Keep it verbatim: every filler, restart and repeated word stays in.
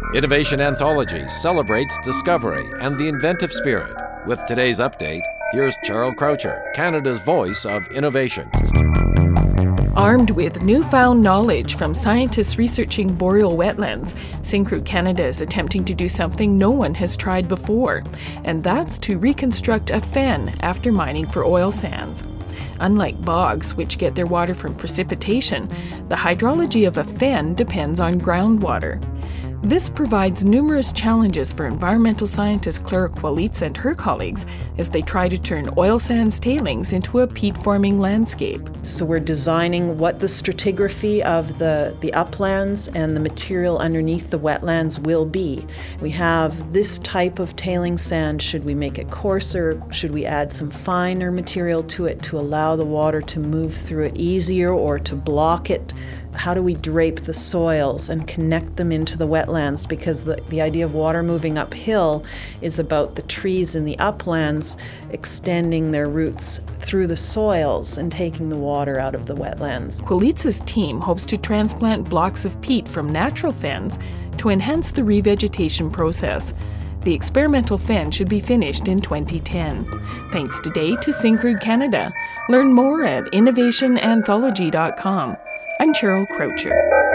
Innovation Anthology celebrates discovery and the inventive spirit. With today's update, here's Cheryl Croucher, Canada's voice of innovation. Armed with newfound knowledge from scientists researching boreal wetlands, Syncrude Canada is attempting to do something no one has tried before, and that's to reconstruct a fen after mining for oil sands. Unlike bogs, which get their water from precipitation, the hydrology of a fen depends on groundwater. This provides numerous challenges for environmental scientist Clara Qualitz and her colleagues as they try to turn oil sands tailings into a peat-forming landscape. So we're designing what the stratigraphy of the, the uplands and the material underneath the wetlands will be. We have this type of tailing sand. Should we make it coarser? Should we add some finer material to it to allow the water to move through it easier or to block it? How do we drape the soils and connect them into the wetlands? Because the, the idea of water moving uphill is about the trees in the uplands extending their roots through the soils and taking the water out of the wetlands. Qualitz's team hopes to transplant blocks of peat from natural fens to enhance the revegetation process. The experimental fen should be finished in twenty ten. Thanks today to Syncrude Canada. Learn more at innovation anthology dot com. I'm Cheryl Croucher.